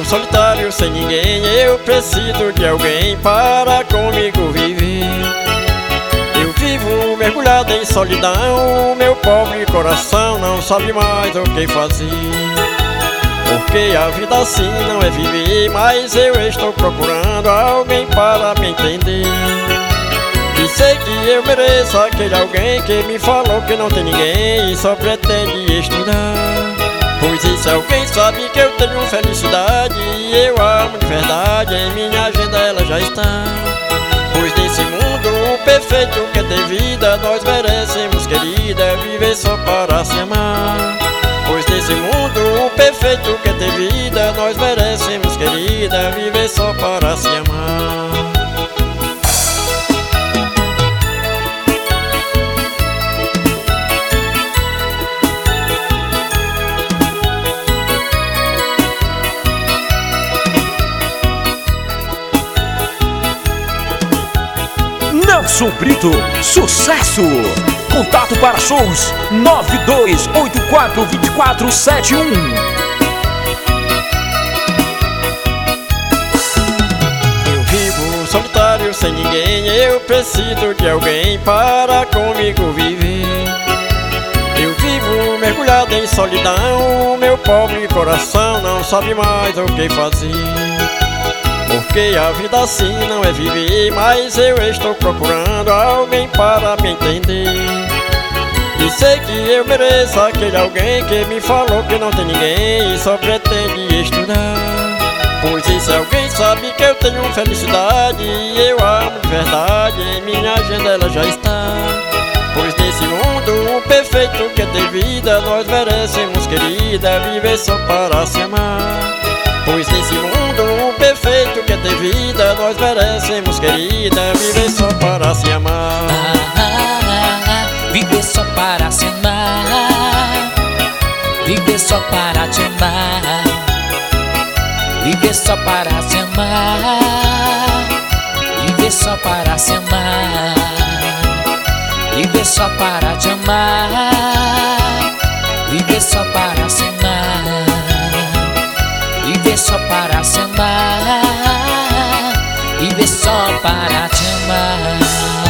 solitário sem ninguém, eu preciso de alguém para comigo viver. Eu vivo mergulhado em solidão, meu pobre coração não sabe mais o que fazer. Porque a vida assim não é viver, mas eu estou procurando alguém para me entender. E sei que eu mereço aquele alguém que me falou que não tem ninguém e só pretende estudar. Pois esse alguém sabe que eu tenho felicidade e eu amo de verdade, em minha agenda ela já está. Pois nesse mundo perfeito que é ter vida, nós merecemos, querida, viver só para se amar. Pois nesse mundo perfeito que é ter vida, nós merecemos, querida, viver só para se amar. Nelson Brito, sucesso! Contato para shows 92842471. Eu vivo solitário sem ninguém, eu preciso de alguém para comigo viver. Eu vivo mergulhado em solidão, meu pobre coração não sabe mais o que fazer. Porque a vida assim não é viver, mas eu estou procurando alguém para me entender. E sei que eu mereço aquele alguém que me falou que não tem ninguém e só pretende estudar. Pois esse alguém sabe que eu tenho felicidade e eu amo de verdade, em minha agenda ela já está. Pois nesse mundo perfeito que é ter vida, nós merecemos, querida, viver só para se amar. Pois nesse mundo perfeito que é ter vida, nós merecemos, querida, viver só para se amar. Viver só para se amar, viver só para te amar, viver só para se amar, viver só para se amar, viver só para te amar, viver só para se amar, viver só para se amar, viver só para te amar.